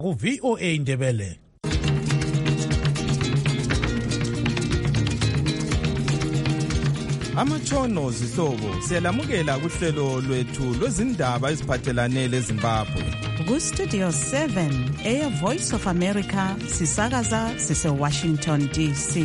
ku-VOA Indebele. Amatshono zihlobo siyalamukela kuhlelo lwethu lwezindaba eziphathelane leZimbabwe. Ku-Studio 7 Air Voice of America sisakaza sise-Washington DC.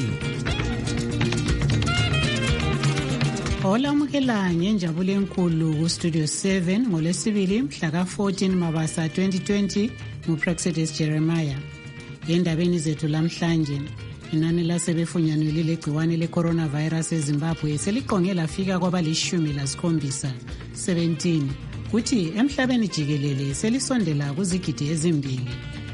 Olamukela ngenjabulo enkulu ku-Studio 7 ngolwesibili mhla ka-14 Mabasa 2020 nguPraxedis Jeremiah. Endabeni zethu lamhlanje, inani lasebefunyanwe legciwane le-coronavirus eZimbabwe seliqonge lafika kwabali-17 kuthi emhlabeni jikelele selisondela kuzigidi ezimbili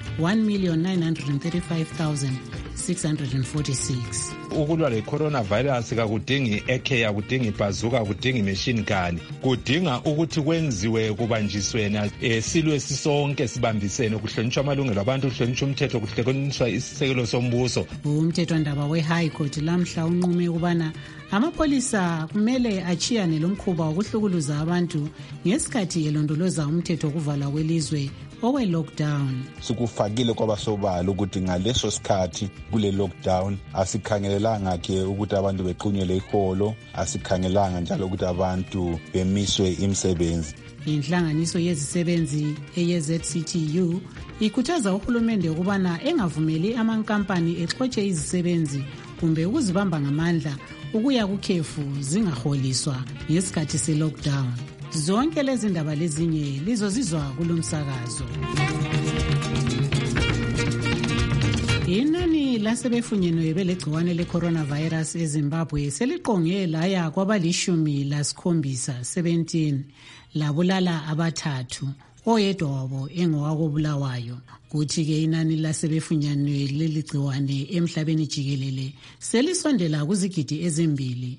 1,935,646. Ukulwa le-coronavirus kakudingi ekhe, akudingi ibhazuka, akudingi machine gun. Kudinga ukuthi kwenziwe kubanjiswena silwe sisonke sibambisene kuhlonishwa amalungelo abantu, kuhlonishwa umthetho, kuhlonishwa isisekelo sombuso. Umthethwandaba we-High Court lamhla unqume ukubana amapolisa kumele achiyane lomkhuba wokuhlukuluza abantu ngesikhathi elondoloza umthetho wokuvalwa kwelizwe owe-lockdown. Sikufakile kwabasobala ukuthi ngaleso sikhathi kule lockdown asikhangelelanga ke ukuthi abantu bequnyele iholo, asikhangelanga njalo ukuthi abantu bemiswe imisebenzi. Inhlanganiso yezisebenzi eye-ZCTU ikhuthaza uhulumende ukubana engavumeli amankampani exotshe izisebenzi kumbe ukuzibamba ngamandla ukuya kukhefu zingaholiswa ngesikhathi se-lockdown. Zonke lezi ndaba lezinye lizozizwa kulomsakazo. Inani lasebefunyenwe belegciwane le-coronavirus eZimbabwe seliqonge laya kwabali-17 labulala abathathu, oyedwa wabo engowakobulawayo. Kuthi-ke inani lasebefunyanwe leligciwane emhlabeni jikelele selisondela kuzigidi ezimbili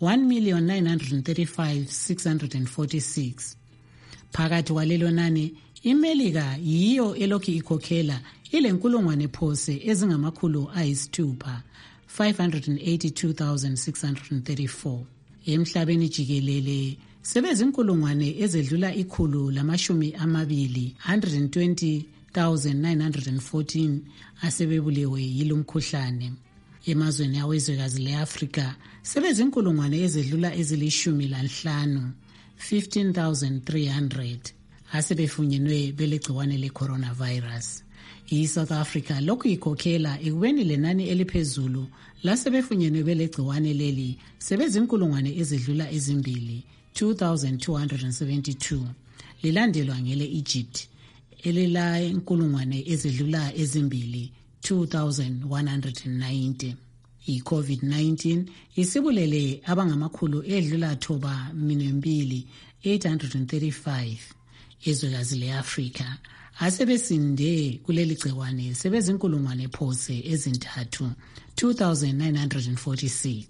1,935,646. Phakathi kwalelo nani, iMelika yiyo elokhu ikhokhela ilenkulungwane phose ezingamakhulu ayisithupha 582,634. Emhlabeni jikelele sebezinkulungwane ezedlula ikhulu lamashumi amabili 120,914 asebebulewe yilomkhuhlane. Emazweni awezwekazi le-Afrika sebezinkulungwane ezedlula ezili-15 15,300 asebefunyenwe belegciwane le-coronavirus. I-South Africa lokhu ikhokhela ekubeni lenani eliphezulu lasebefunyenwe belegciwane leli sebezinkulungwane ezedlula ezimbili 2,272, lilandelwa ngele-Egypt elila inkulungwane ezedlula ezimbili 2,190. I-COVID-19 isibulele abangamakhulu edlula thoba 835 ezwekazi le-Afrika asebesinde kuleli gciwane sebezinkulungwane phose ezintathu 2,946.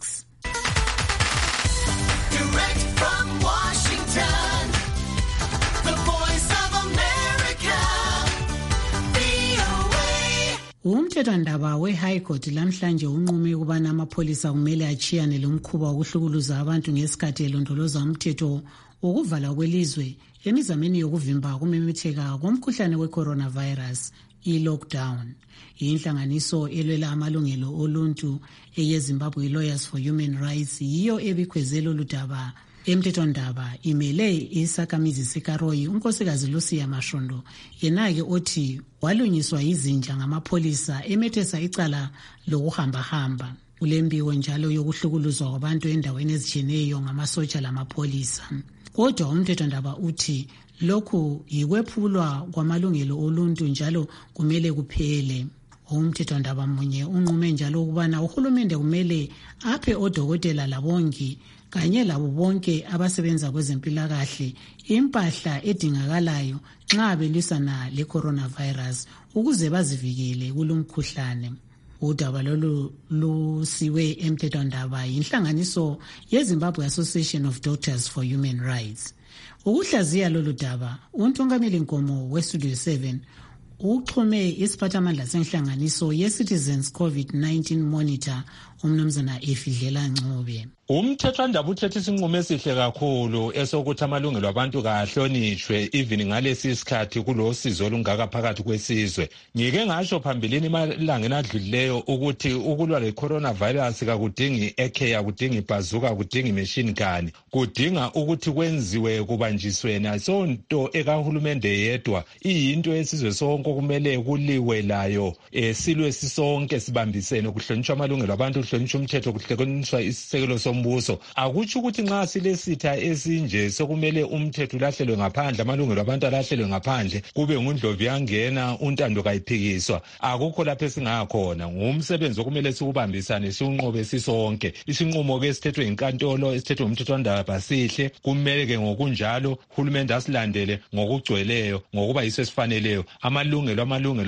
Direct from Washington, the Voice of America, VOA. Umthethwandaba we-High Court lamhlanje unqume ukubana amapolisa kumele achiyane lomkhuba wokuhlukuluza abantu ngesikhathi elondoloza umthetho wokuvala kwelizwe emizameni yokuvimba kumemetheka komkhuhlane we-coronavirus, i-lockdown. Inhlanganiso elwela amalungelo oluntu eye-Zimbabwe Lawyers for Human Rights yiyo ebikhweze lolu daba. Emthethwandaba imele isakhamizi sikaRoy unkosikazi Lucia Mashondo, yena-ke othi walunyiswa izinja ngamapolisa emethesa icala lokuhambahamba. Ulembiko njalo yokuhlukuluzwa kwabantu endaweni ezitshiyeneyo ngamasotsha lamapolisa. Kodwa umthethwandaba uthi lokhu yikwephulwa kwamalungelo oluntu njalo kumele kuphele. Umthethwandaba munye unqume njalo ukubana uhulumende kumele aphe odokotela labongi kanye labo bonke abasebenza kwezempilakahle impahla edingakalayo nxa belwisana le-coronavirus ukuze bazivikele kulomkhuhlane. Udaba lolu lusiwe emthethwandaba yinhlanganiso ye-Zimbabwe Association of Doctors for Human Rights. Ukuhlaziya lolu daba, untongameli nkomo we-Studio 7 Uxhume isiphathamandla senhlanganiso ye-Citizens COVID-19 Monitor umnumzana Efidlela Ncube. Umthethwandaba uthethe isinqumo esihle kakhulu esokuthi amalungelo abantu kahlonishwe even ngalesi isikhathi kulosizo olungaka phakathi kwesizwe. Ngike ngasho phambilini emalangeni adlulileyo ukuthi ukulwa le-coronavirus kakudingi ekhe akudingi ibhazuka akudingi imachine gun, kudinga ukuthi kwenziwe kubanjiswena sonto ekahulumende yedwa iyinto yesizwe sonke kumele kuliwe layo silwe sisonke sibambisene kuhlonishwa amalungelo abantu kuhlonishwa umthetho kuhlonishwa isisekelo sombuso. Akutsho ukuthi nxa silesitha esinje sokumele umthetho ulahlelwe ngaphandle amalungelo abantu alahlelwe ngaphandle kube ngundlovu yangena untando kayiphikiswa. Akukho lapho esingakhona. Ngumsebenzi okumele siubambisane siunqobe sisonke. Isinqumo ke sithethwe inkantolo esithethwe umthethwandaba sihle kumele ke ngokunjalo uhulumende asilandele ngokugcweleyo ngokuba yiso esifaneleyo. Amalungelo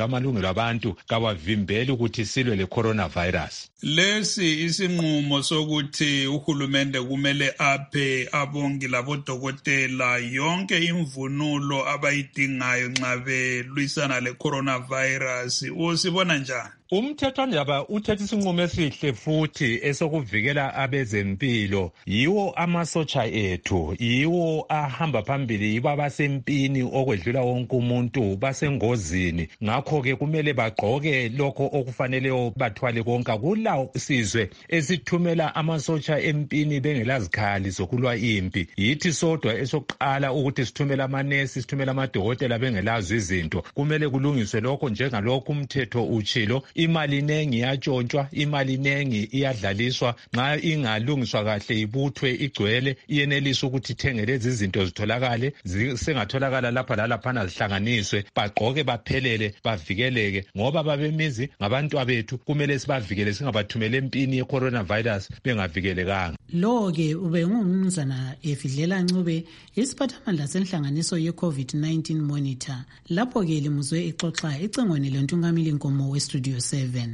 abantu kawavimbeli ukuthi silwe le coronavirus. Lesi isinqumo sokuthi uhulumende kumele aphe abongi labodokotela yonke imvunulo abayidingayo nxa belwisana le coronavirus usibona njani? Umthethwandaba uthethe isinqumo esihle futhi esokuvikela abezempilo. Yiwo amasotsha ethu, yiwo ahamba phambili, yibo abasempini okwedlula wonke umuntu basengozini. Ngakho ke kumele bagqoke lokho okufaneleyo bathwale konke. Kula sizwe esithumela amasotsha empini bengelazikhali zokulwa impi. Yithi sodwa esokuqala ukuthi sithumela amanesi, sithumela amadokotela bengelazo izinto. Kumele kulungiswe lokho njengalokho umthetho uchilo. Imali nengi iyatshontshwa, imali nengi iyadlaliswa. Nxa ingalungiswa kahle ibuthwe igcwele iyenelisa ukuthi ithenge lezi izinto zitholakale sengatholakala lapha lalaphana zihlanganiswe bagqoke baphelele bavikeleke ngoba babemizi ngabantu abethu kumele sibavikele singabathumele empini ye-coronavirus bengavikelekanga. Lo-ke ube ngumnumzana Efidlela Ncube isiphathamandla senhlanganiso ye-COVID-19 Monitor. Lapho-ke limuzwe ixoxa ecingweni lentungameli nkomo we-Studio 7.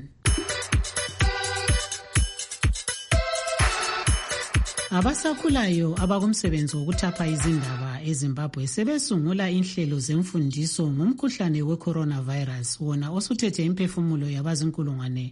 Abasakhulayo abakumsebenzi wokuthapha izindaba eZimbabwe sebesungula inhlelo zemfundiso ngomkhuhlane we-coronavirus wona osuthethe imphefumulo yabazinkulungwane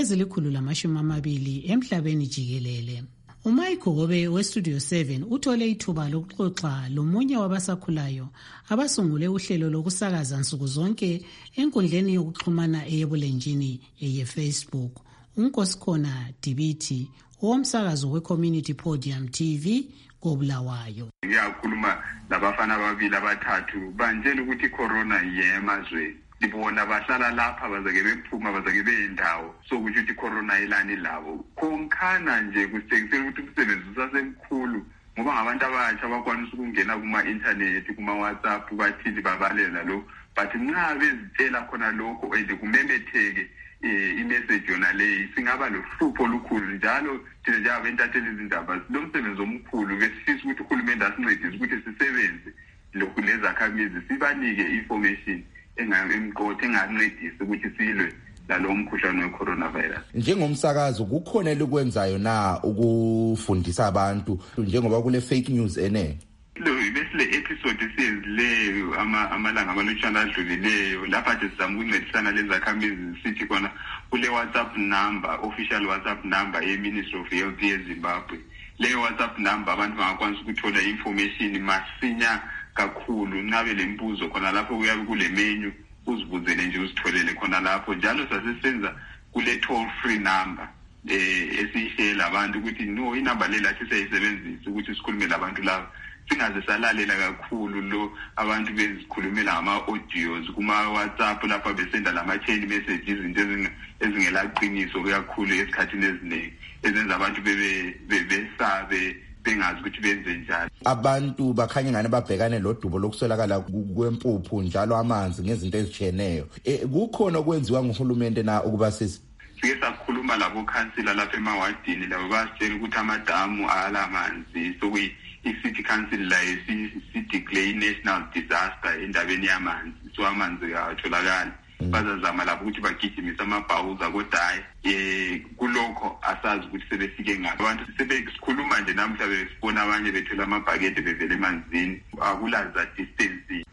ezili-120 emhlabeni jikelele. uMike Gobe we-Studio 7 uthole ithuba lokuxoxa lomunye wabasakhulayo abasungule uhlelo lokusakaza nsuku zonke enkundleni yokuxhumana eyebulenjini eye-Facebook. uNkosikhona Dibiti owomsakazo we-Community Podium TV koBulawayo. Ngiyakhuluma labafana ababili abathathu banjela ukuthi icorona yemazweni. Libona bahlala lapha bazake bephuma bazake beyindawo sokuthi icorona ilani labo. Konkhana nje kusekisela ukuthi umsebenzi usasemkhulu ngoba ngabantu abatsha abakwanisa ukungena kuma-internet kuma-WhatsApp bathini babalela lo but nxa bezitshela khona lokho ende kumemetheke imessage yona leyi singaba lohlupho olukhulu njalo thina njengabentatheli izindaba lo msebenzi omkhulu besifisa ukuthi uhulumende asincedise ukuthi sisebenze lokhu lezakhamizi sibanike information emqotho engancedisa ukuthi silwe lalo mkhuhlane we-coronavirus. Njengomsakazo kukhona elikwenzayo na ukufundisa abantu njengoba kule fake news ene? Besile episode esiyenzileyo amalanga amalutshwana adlulileyo lapha nje sizama ukuncedisana lezakhamizi sithi khona kule WhatsApp number, official WhatsApp number ye-Ministry of Health yeZimbabwe. Leyo WhatsApp number abantu bangakwanisa ukuthola information masinya kakhulu. Ncabe lembuzo khona lapho kuyabe kule menu uzibuzele nje usitholele khona lapho. Njalo sasisenza kule toll free number esiyishela abantu ukuthi no inamba le lathi siyayisebenzisa ukuthi sikhulume labantu laba. Singaze salalela kakhulu lo abantu bezikhulumela ama-audios kuma-WhatsApp lapha besenda lama-chain messages izinto ezingelaqiniso kakhulu esikhathini eziningi ezenza abantu besabe bengazi ukuthi benze njani. Abantu bakhanye ngane babhekane lodubo lokuswelakala kwempuphu njalo amanzi ngezinto ezitshiyeneyo. Kukhona okwenziwa nguhulumende na ukuba sisi? Sike sakhuluma labo khansila lapha emawadini labo basitshela ukuthi amadamu alamanzi sokuyi i-city council la si-declare national disaster endabeni yamanzi so amanzi atholakala. Bazazama lapho ukuthi bagijimise amabhawuza kodwa hayi kulokho asazi ukuthi sebefike ngaphi. Abantu sebesikhuluma nje namhla besibona abanye bethwele amabhakede bevele emanzini akulaza distance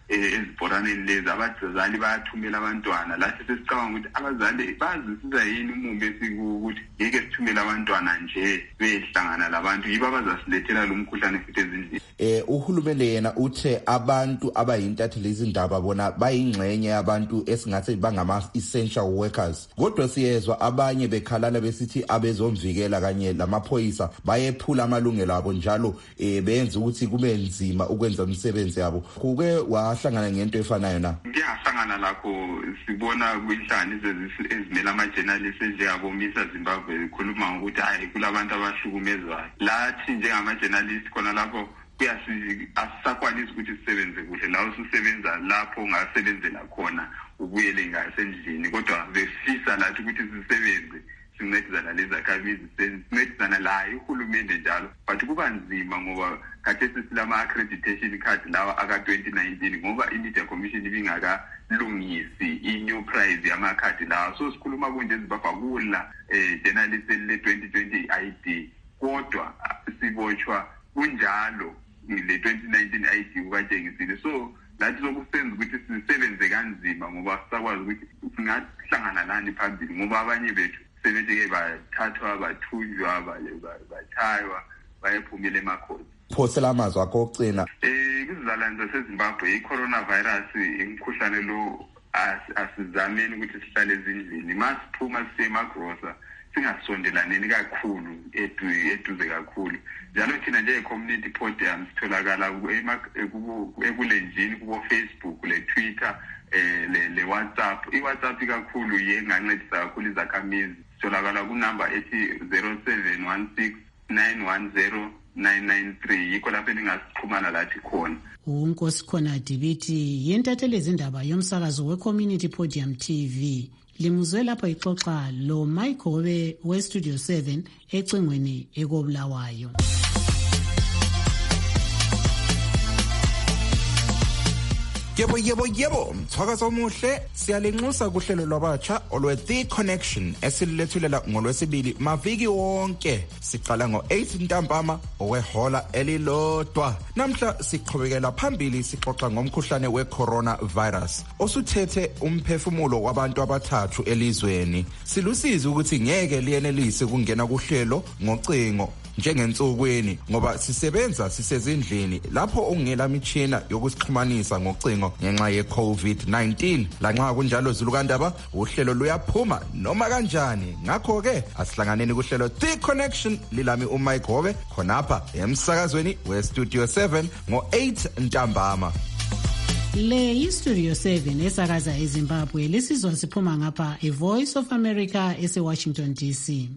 ezibhoraneni lezi abazali bayathumela abantwana lathi sesicabanga ukuthi abazali bazisiza yini umumbe esikuwukuthi ngeke sithumele abantwana nje behlangana labantu yibo abazasilethela lo mkhuhlane futhi ezindlini. Uhulumende yena uthe abantu abayintatheli izindaba bona bayingxenye yabantu esingathi bangama essential workers, kodwa siyezwa abanye bekhalala besithi abezomvikela kanye lamaphoyisa bayephula amalungelo abo njalo benza ukuthi kube nzima ukwenza umsebenzi yabo. Kuke wahlangana ngento efanayo na? Ngiyahlangana lakho sibona kwinhlanganiso ezimela ama-journalists njengabomisa Zimbabwe khuluma ngokuthi hayi kulabantu abahlukumezwayo. Lathi njengama-journalists khona lapho asisakwanisi ukuthi sisebenze kuhle la ususebenza lapho ungasebenzela khona ubuyele ngasendlini, kodwa befisa lathi ukuthi sisebenze sincedisana lezakhamizi sincedisana la uhulumende njalo, but kuba nzima ngoba kade sisilama accreditation card lawa aka-2019 ngoba i-Media Commission ibingakalungisi i-new price yamakhadi lawa. So sikhuluma kunje ezibabhakula journalist le-2020 ID, kodwa sibotshwa kunjalo le 2019 ID ukatshengisile. So lathi sokusenza ukuthi sisebenze kanzima ngoba sisakwazi ukuthi singahlangana nani phambili ngoba abanye bethu sebethe bathathwa bathunjwa bathaywa bayephumile emakhosi. Phosela amazwi akho okugcina. Kuzizalwane zaseZimbabwe i-coronavirus imkhuhlane lo asizameni ukuthi sihlale ezindlini, masiphuma siye emagrosa singasondelaneni kakhulu eduze kakhulu. Njalo thina njenge-community podium sitholakala ekulenjini kubo Facebook, le Twitter, le WhatsApp. I-WhatsApp kakhulu yengancedisa kakhulu izakhamizi. Sitholakala kunumber ethi 0716910993 yikho lapho ningasichumana lathi khona. uNkosi khona Dibiti yentatheli izindaba yomsakazo we-Community Podium TV. Limuzwe lapha ixoxa lo Mike Gobe we-Studio 7 ecingweni ekobulawayo. Yebo, mthwakazo omuhle siyalenxusa kuhlelo lwabatsha olwe-The Connection esililethulela ngolwesibili maviki wonke siqala ngo-8 ntambama okwehola elilodwa. Namhla siqhubekela phambili sixoxa ngomkhuhlane we-coronavirus osuthethe umphefumulo wabantu abathathu elizweni. Silusizi ukuthi ngeke liyenelise ukungena kuhlelo ngocingo njengensukwini ngoba sisebenza sisezindlini lapho ungela mitshina yokusixhumanisa ngocingo ngenxa ye-COVID-19. Lanxa kunjalo Zulukandaba uhlelo luyaphuma noma kanjani, ngakho ke asihlanganeni kuhlelo The Connection lilami uMike Hobe khonapha emsakazweni we-Studio 7 ngo-8 ntambama. Le yi-Studio 7 esakaza eZimbabwe lisizwa siphuma ngapha eVoice of America ese-Washington DC.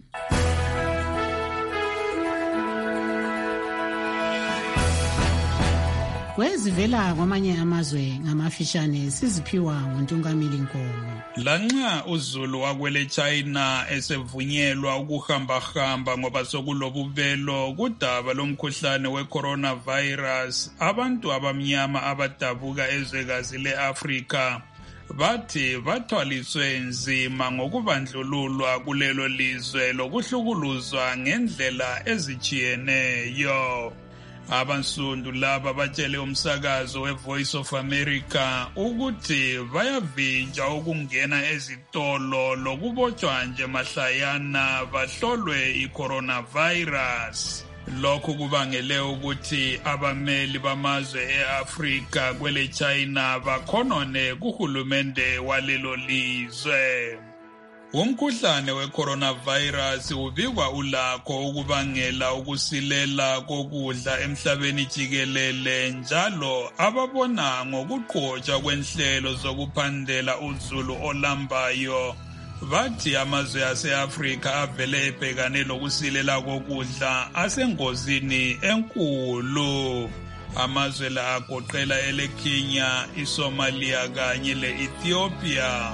Kwezivela kwamanye amazwe ngamafishane siziphiwa nguNtungamili Nkomo. Lanxa uZulu wakwele China esevunyelwa ukuhamba ngoba sokulobubelo kudaba lomkhuhlane we-coronavirus, abantu abamnyama abadabuka ezwekazi le-Afrika bathi bathwaliswe nzima ngokubandlululwa kulelo lizwe lokuhlukuluzwa ngendlela ezijiyeneyo. Abansundu laba batshele umsakazo we-Voice of America ukuthi bayavinjwa ukungena ezitolo lokubotshwa nje mahlayana bahlolwe i-coronavirus. Lokhu kubangele ukuthi abameli bamazwe e-Afrika kwele China bakhonone kuhulumende walelo lizwe. Umkhuhlane we-coronavirus ubikwa ulakho ukubangela ukusilela kokudla emhlabeni jikelele, njalo ababona ngokuqhotshwa kwenhlelo zokuphandela uzulu olambayo bathi amazwe ase-Afrika avele ebhekane lokusilela kokudla asengozini enkulu. Amazwe la agoqela ele-Kenya, iSomalia kanye le-Ethiopia.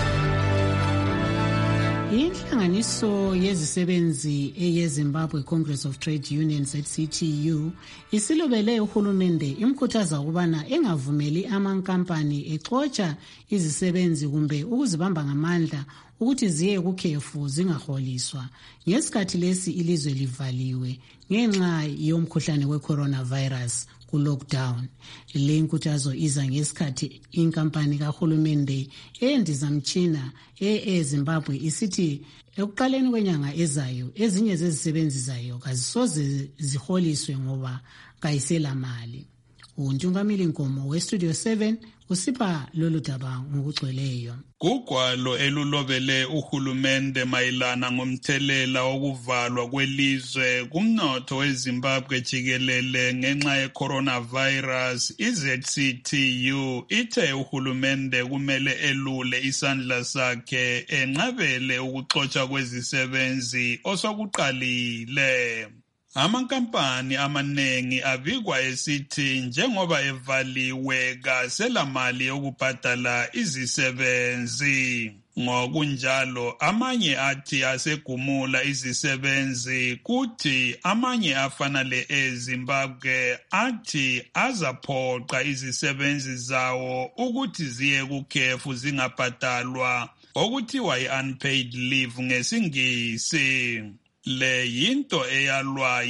Inhlanganiso yezisebenzi eyeZimbabwe Congress of Trade Unions CTU isilobele uhulumende imkhuthaza ukubana engavumeli amankampani exotsha izisebenzi kumbe ukuzibamba ngamandla ukuthi ziye kukhefu zingaholiswa ngesikhathi lesi ilizwe livaliwe ngenxa yomkhuhlane we-coronavirus ku-lockdown. Le nkuthazo iza ngesikhathi inkampani kahulumende eyendizamtshina eZimbabwe isithi ekuqaleni kwenyanga ezayo ezinye zezisebenzi zayo kazisoze ziholiswe ngoba kayisela mali. uNtungamili Nkomo weStudio 7 usipha lolu daba ngokugcweleyo. Kugwalo elulobele uhulumende mayelana ngomthelela wokuvalwa kwelizwe kumnotho weZimbabwe jikelele ngenxa ye-coronavirus, iZCTU ithe uhulumende kumele elule isandla sakhe enqabele ukuxotshwa kwezisebenzi osokuqalile. Amankampani amanengi abikwa esithi njengoba evaliwe kaselamali yokubhadala izisebenzi. Ngokunjalo amanye athi asegumula izisebenzi kuthi amanye afana le-Zimbabwe athi azaphoqa izisebenzi zawo ukuthi ziye kukhefu zingabhadalwa okuthiwa yi-unpaid leave ngesingisi. Le yinto eyalwa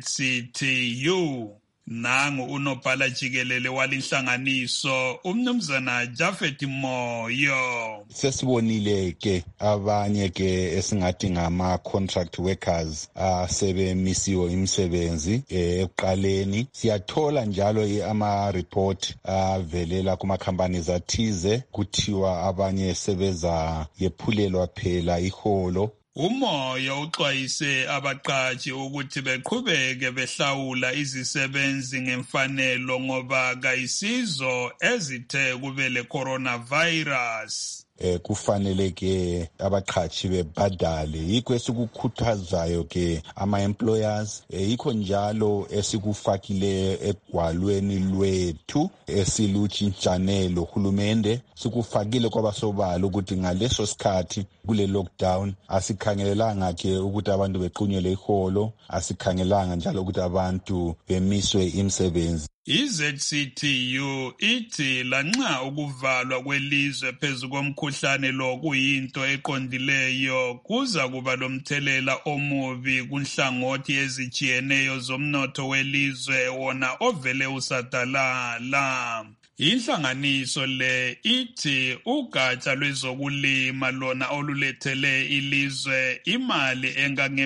iZCTU. Nangu unobhala jikelele walinhlanganiso umnumzana Jafet Moyo. Sesibonile ke abanye ke esingathi ngama contract workers asebemisiwe imisebenzi ekuqaleni. Siyathola njalo ama report avelela kuma companies athize kuthiwa abanye sebeza yephulelwa phela iholo. Umoyo uxwayise abaqashi ukuthi beqhubeke behlawula izisebenzi ngemfanelo ngoba kayisizo ezithe kube le coronavirus. Kufanele ke abaqhashi bebhadale. Yikho esikukhuthazayo ke ama-employers, yikho njalo esikufakile egwalweni lwethu esilutshintshanelo hulumende. Sikufakile kwabasobala ukuthi ngaleso sikhathi kule lockdown asikhangelelanga ke ukuthi abantu bequnyelwe iholo, asikhangelanga njalo ukuthi abantu bemiswe imisebenzi. iZCTU ithi lanxa ukuvalwa kwelizwe phezu komkhuhlane lo kuyinto eqondileyo kuza kuba lomthelela omubi kunhlangothi ezijiyeneyo zomnotho welizwe wona ovele usadalala. Inhlanganiso le ithi ugatsha lwezokulima lona olulethele ilizwe imali engange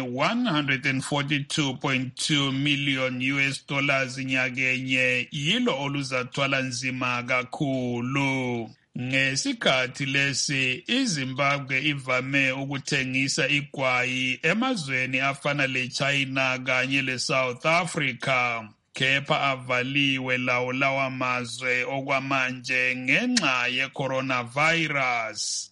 142.2 million US dollars nyakenye yilo oluzathwala nzima kakhulu. Ngesikhathi lesi iZimbabwe ivame ukuthengisa igwayi emazweni afana leChina kanye leSouth Africa. Kepha avaliwe lawa mazwe okwamanje ngenxa ye-coronavirus.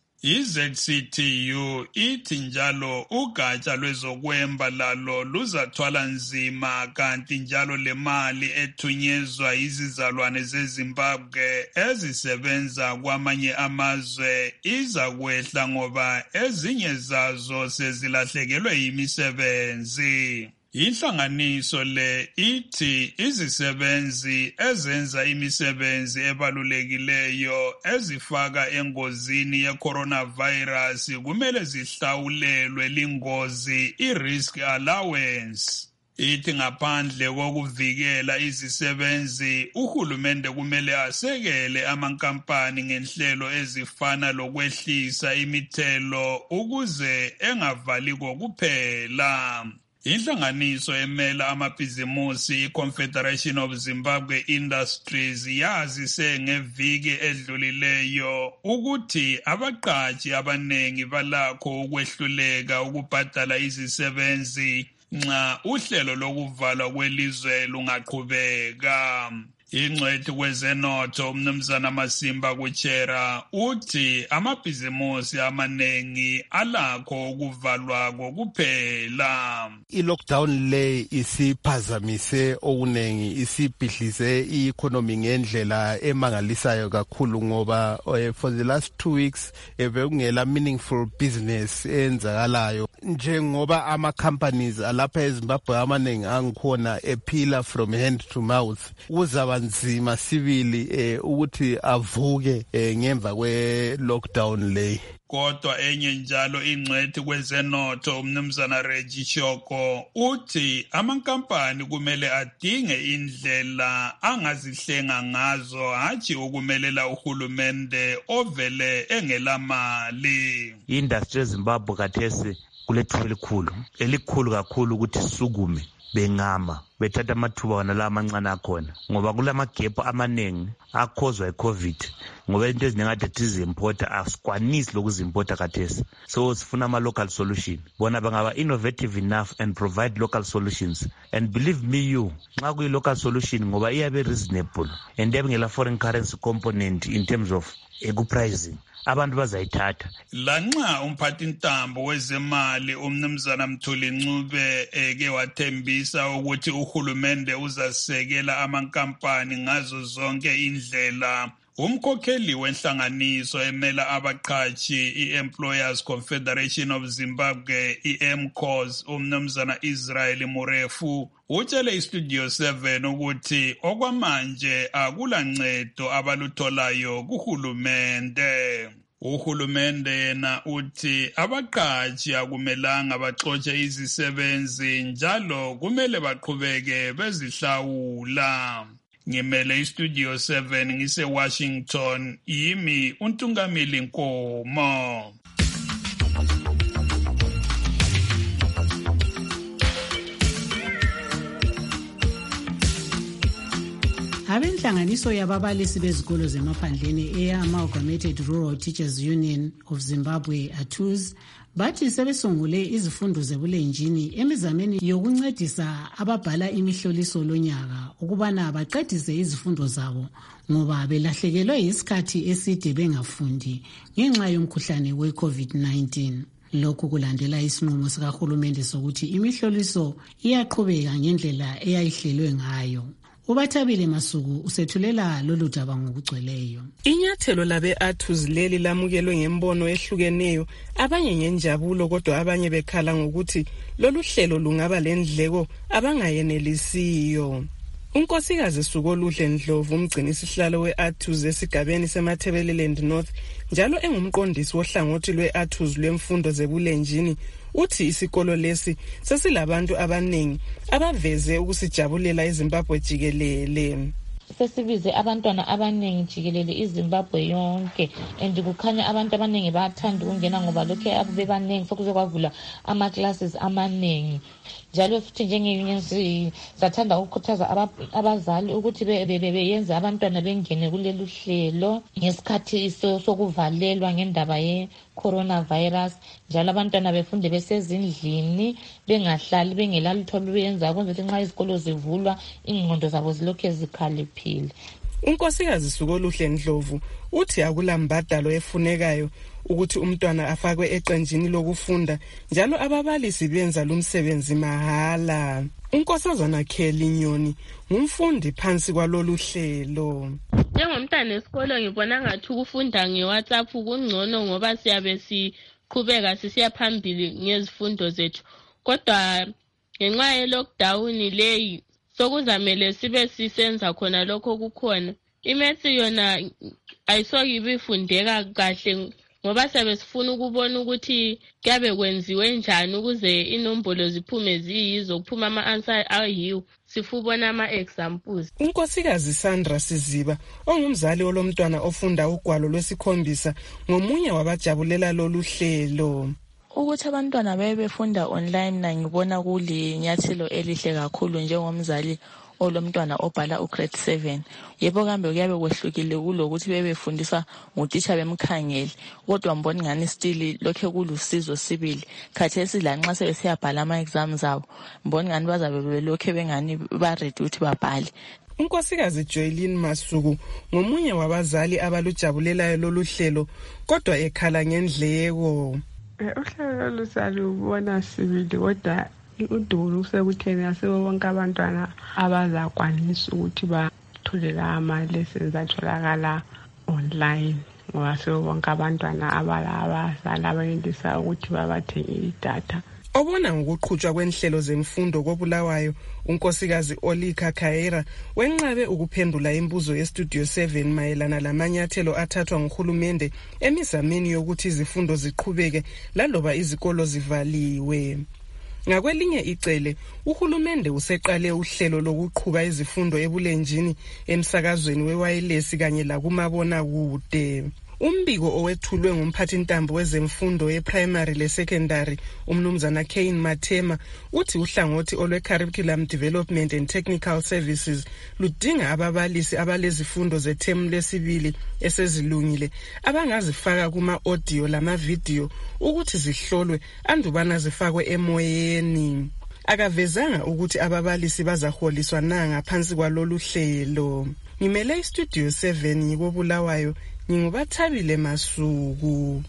iZCTU ithi njalo ugatsha lwezokwemba lalo luzathwala nzima kanti njalo le mali ethunyezwa izizalwane zeZimbabwe ezisebenza kwamanye amazwe iza kwehla ngoba ezinye zazo sezilahlekelwe yimisebenzi. Inhlanganiso le ithi izisebenzi ezenza imisebenzi ebalulekileyo ezifaka engozini ye-coronavirus kumele zihlawulelwe lingozi i-risk allowance. Ithi ngaphandle kokuvikela izisebenzi, uhulumende kumele asekele amankampani ngenhlelo ezifana lokwehlisa imithelo ukuze engavali kokuphela. Inhlanganiso emela amabhizimusi iConfederation of Zimbabwe Industries yazise ngeviki edlulileyo ukuthi abaqashi abanengi balakho ukwehluleka ukubhadala izisebenzi nxa uhlelo lokuvalwa kwelizwe lungaqhubeka. Ingcwethi kwezenotho umnumzana Masimba Kuchera uthi amabhizimusi amanengi alakho ukuvalwa kokuphela. I-lockdown le isiphazamise okunengi, isibhidlize i-economy ngendlela emangalisayo kakhulu ngoba for the last 2 weeks bekungela meaningful business enzakalayo. Njengoba ama-companies alapha eZimbabwe amanengi angikhona ephila from hand to mouth, kuzaba nzima sibili ukuthi avuke ngemva kwe-lockdown le. Kodwa enye njalo ingcwethi kwezenotho umnumzana Reggie Shoko uthi amankampani kumele adinge indlela angazihlenga ngazo hatshi ukumelela uhulumende ovele engelamali. Industry eZimbabwe kathesi kulethuba elikhulu kakhulu ukuthi sukume bengama bethatha amathuba wona la amancane akhona ngoba kulamagepu amanengi akhozwa iCovid ngoba into ezinengade tizimporta asikwanisi lokuzimporta kathesi, so sifuna ama-local solution. Bona bangaba innovative enough and provide local solutions, and believe me nxa kuyi-local solution ngoba iyabe reasonable and yabingela foreign currency component in terms of ekupricing, abantu bazayithatha. Lanxa umphathintambo wezemali umnumzana Mthuli Ncube eke wathembisa ukuthi uhulumende uzasekela amankampani ngazo zonke indlela, umkhokheli wenhlanganiso emela abaqhatshi i-Employers Confederation of Zimbabwe i-MCOS umnumzana Israel Murefu utshele iStudio 7 ukuthi okwamanje akulancedo abalutholayo kuhulumende. Uhulumende yena uthi abaqhatshi akumelanga baxotshe izisebenzi njalo kumele baqhubeke bezihlawula. Ngimele iStudio 7 ngise-Washington, yimi uNtungamili Nkomo. Abenhlanganiso yababalisi bezikolo zemaphandleni eya-Amalgamated Rural Teachers Union of Zimbabwe ATUZ bathi sebesungule izifundo zebulenjini emizameni yokuncedisa ababhala imihloliso lonyaka ukubana baqedise izifundo zabo ngoba belahlekelwe isikhathi eside bengafundi ngenxa yomkhuhlane we-COVID-19. Lokhu kulandela isinqumo sikahulumende sokuthi imihloliso iyaqhubeka ngendlela eyayihlelwe ngayo. Ubathabile Masuku usethulela lolu daba ngokugcweleyo. Inyathelo labe ATUZ leli lamukelwe ngembono ehlukeneyo, abanye ngenjabulo kodwa abanye bekhala ngokuthi lolu hlelo lungaba lendleko abangayenelisiyo. Unkosikazi Sukoluhle Ndlovu umgcinisihlalo we-ATUZ esigabeni seMatabeleland North njalo engumqondisi wohlangothi lwe-ATUZ lwemfundo zebulenjini uthi isikolo lesi sesilabantu abanengi abaveze ukusijabulela iZimbabwe jikelele. Sesibize abantwana abanengi jikelele iZimbabwe yonke and kukhanya abantu abanengi bayathanda ukungena ngoba lokho abebanengi sokuze kwavula ama-classes amanengi. Njalo futhi njenge-union sathanda ukukhuthaza abazali ukuthi beyenze abantwana bengene kulelu hlelo ngesikhathi sokuvalelwa ngendaba ye-coronavirus, njalo abantwana befunde besezindlini bengahlali bengelalutho oluyenza kwenza ukuthi nxa izikolo zivulwa ingqondo zabo zilokhu zikhaliphile. Unkosikazi Sukoluhle Ndlovu uthi akulambadalo efunekayo ukuthi umntwana afakwe eqenjini lokufunda njalo ababalisi benza lumsebenzi mahala. Unkosazana Kelly Nyoni ngumfundi phansi kwalolu hlelo. Njengomntwana esikolo ngibona ngathi ukufunda ngeWhatsApp kungcono ngoba siyabe siqhubeka sisiya phambili ngezifundo zethu, kodwa ngenxa ye-lockdown leyi sokuzamele sibe sisenza khona lokho kukhona. Imaths yona ayisoke ibifundeka kahle ngoba siyabe sifuna ukubona ukuthi kuyabe kwenziwe njani ukuze inombolo ziphume ziyizo, kuphuma ama-answer ayiwo, sifubona ama-examples. Unkosikazi Sandra Siziba ongumzali olomntwana ofunda ugwalo lwesikhombisa ngomunye wabajabulela lolu hlelo. Ukuthi abantwana befunda online mina ngibona kulinyathelo elihle kakhulu njengomzali olomntwana obhala ugrade 7. Yebo kambe kuyabe kwehlukile kulokuthi befundiswa ngutitsha bemkhangele, kodwa mbona ngani still lokho kulusizo sibili. Khathesi lanxa sebesiyabhala ama-exams abo mbona ngani bazabe belokho bengani ba-ready ukuthi babhale. Unkosikazi Joylene Masuku ngomunye wabazali abalujabulelayo lolu hlelo kodwa ekhala ngendleko. Uhlelo lusalubona sibili kodwa udumo usekutheni asebo bonke abantwana abazakwanisa ukuthi bathole ama-lessons atholakala online ngoba sebo bonke abantwana abazali abenelisa ukuthi babathenge idatha. Obona ngokuqhutshwa kwenhlelo zemfundo koBulawayo, unkosikazi Olika Khaira wenqabe ukuphendula imibuzo yeStudio 7 mayelana lamanyathelo athathwa nguhulumende emizameni yokuthi izifundo ziqhubeke laloba izikolo zivaliwe. Ngakwelinye icele, uhulumende useqale uhlelo lokuqhuba izifundo ebulenjini emsakazweni wewayilesi kanye lakumabona kude. Umbiko owethulwe ngumphathintambo wezemfundo ye-primary le-secondary umnumzana Kane Mathema uthi uhlangothi olwe-curriculum development and technical services ludinga ababalisi abalezifundo zethemu lesibili esezilungile abangazifaka kuma-audio lama-video ukuthi zihlolwe andubana zifakwe emoyeni. Akavezanga ukuthi ababalisi bazaholiswa na ngaphansi kwalolu hlelo. Ngimele iStudio 7 ngikoBulawayo, ngingubathabile Masuku.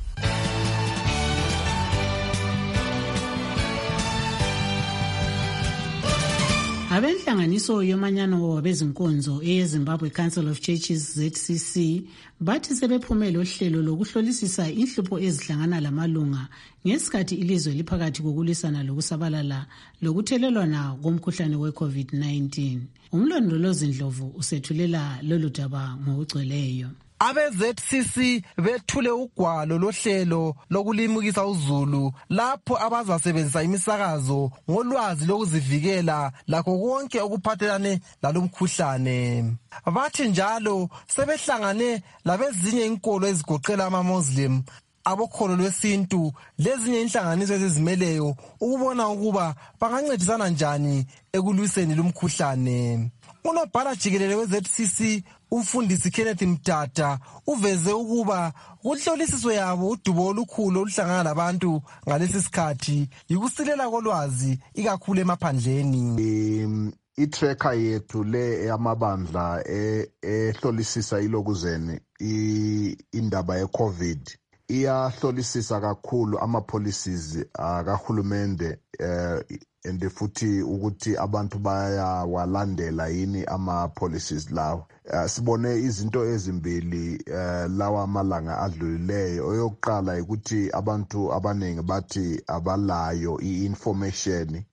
Abenhlanganiso yomanyano wabezinkonzo eyeZimbabwe Council of Churches ZCC bathi sebephumele uhlelo lokuhlolisisa inhlupho ezihlangana lamalunga ngesikhathi ilizwe liphakathi kokulisana lokusabalala lokuthelelwana komkhuhlane we-COVID-19. Umlondolozi Ndlovu usethulela lolu daba ngokugcweleyo. Abe-ZCC bethule ugwalo lohlelo lokulimukisa uzulu lapho abazasebenzisa imisakazo ngolwazi lokuzivikela lakho konke okuphathelane lalomkhuhlane. Bathi njalo sebehlangane labezinye inkolo ezigoqela ama-Muslim, abokholo lwesintu lezinye inhlanganiso ezizimeleyo ukubona ukuba bangancedisana njani ekulwiseni lumkhuhlane. Unobhala jikelele we-ZCC umfundisi Kenneth Mtata uveze ukuba kuhlolisiswe yabo udubo olukhulu oluhlangana labantu ngalesi sikhathi yikusilela kolwazi ikakhulu emaphandleni. I-tracker yethu le yamabandla ehlolisisa ilokuzeni indaba ye-COVID iyahlolisisa kakhulu ama-policies kahulumende and futhi ukuthi abantu bayawalandela yini ama-policies lawo. Sibone izinto ezimbili lawa amalanga adlulileyo. Oyokuqala ukuthi abantu abaningi bathi abalayo i-information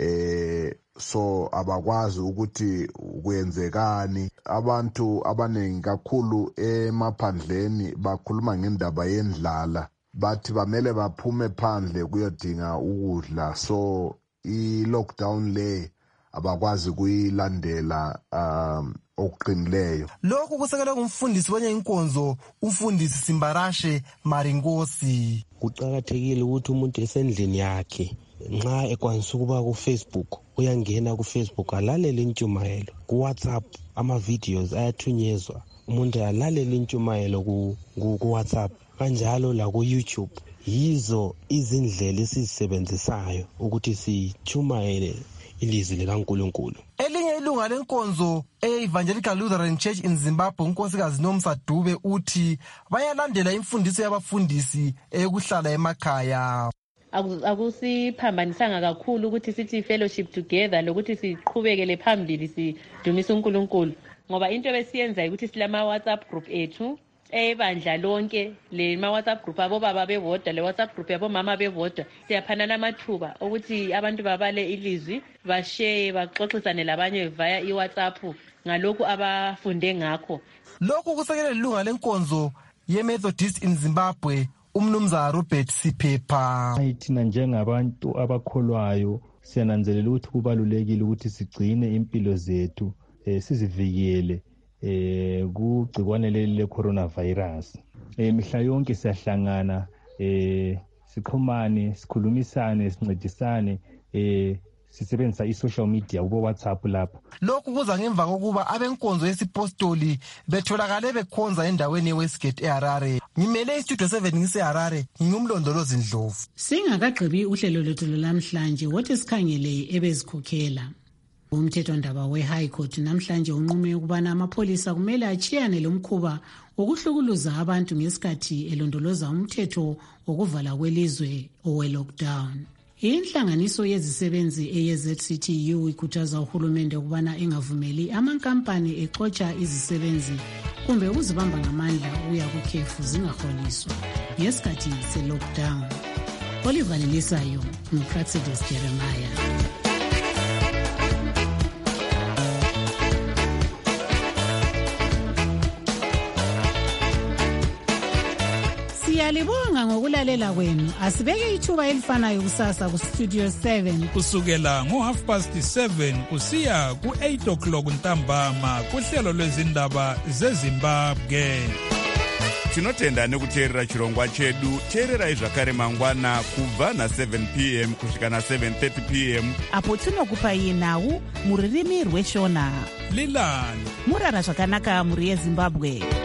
so abakwazi ukuthi kuyenzekani. Abantu abaningi kakhulu emaphandleni bakhuluma ngendaba yendlala, bathi bamele baphume phandle kuyodinga ukudla, so i-lockdown le abakwazi kuyilandela okuqinileyo. Lokhu kusekelwe ngumfundisi wenye inkonzo umfundisi Simbarashe Maringosi. Kuqakathekile ukuthi umuntu esendlini yakhe nxa ekwanisa ukuba ku-Facebook uyangena ku-Facebook alalele intshumayelo, ku-WhatsApp ama-videos ayathunyezwa umuntu alalele intshumayelo ku-WhatsApp kanjalo la ku-YouTube. Yizo izindlela esizisebenzisayo ukuthi sitshumayele ilizwi likaNkulunkulu. Elinye ilunga lenkonzo e-Evangelical Lutheran Church in Zimbabwe unkosikazi Nomsa Dube uthi bayalandela imfundiso yabafundisi eyokuhlala emakhaya. Akusiphambanisanga kakhulu ukuthi sithi fellowship together lokuthi siqhubekele phambili sidumisa uNkulunkulu, ngoba into besiyenza ukuthi silama WhatsApp group ethu ebandla lonke, le ma WhatsApp group abobaba bebodwa, le WhatsApp group yabomama bebodwa, siyaphanana amathuba ukuthi abantu babale ilizwi, bashare, baxoxisane labanye via iWhatsApp ngalokhu abafunde ngakho. Lokhu kusekele ilunga lenkonzo ye-Methodist in Zimbabwe umnumzana Robert Siphepha. Thina njengabantu abakholwayo siyananzelela ukuthi kubalulekile ukuthi sigcine impilo zethu sizivikele kugcikwane le coronavirus. Mihla yonke siyahlangana sixhumane, sikhulumisane, sincedisane, sisebenzisa i-social media kubo WhatsApp lapho. Lokhu kuza ngemva kokuba abenkonzo yesipostoli betholakale bekhonza endaweni yeWestgate eHarare. Ngimele iStudio 7 ngiseHarare, ngingumlondolozi Ndlovu. Singakagqibi uhlelo lwethu namhlanje wothi sikhangele ebezikhokhela. Umthethwandaba we-High Court namhlanje unqume ukubana amapholisa kumele achiyane lomkhuba wokuhlukuluza abantu ngesikhathi elondoloza umthetho wokuvala kwelizwe owe-lockdown. Inhlanganiso yezisebenzi eye-ZCTU ikhuthaza uhulumende ukubana engavumeli amankampani exotsha izisebenzi kumbe ukuzibamba ngamandla ukuya kukhefu zingaholiswa ngesikhathi se-lockdown. olivalelisayo ngupraxidis jeremiah. Siyalibonga ngokulalela kwenu. Asibeke ithuba elifanayo kusasa kustudio 7 kusukela ngo7:30 kusiya ku8 ntambama kuhlelo lwezindaba zeZimbabwe. Tinotenda nekuteerera chirongwa chedu. Teererai zvakare mangwana kubva na7 p.m. kusvika na7:30 p.m. apo tinokupai nhau muririmi rweshona. Lilani murara zvakanaka muri yeZimbabwe.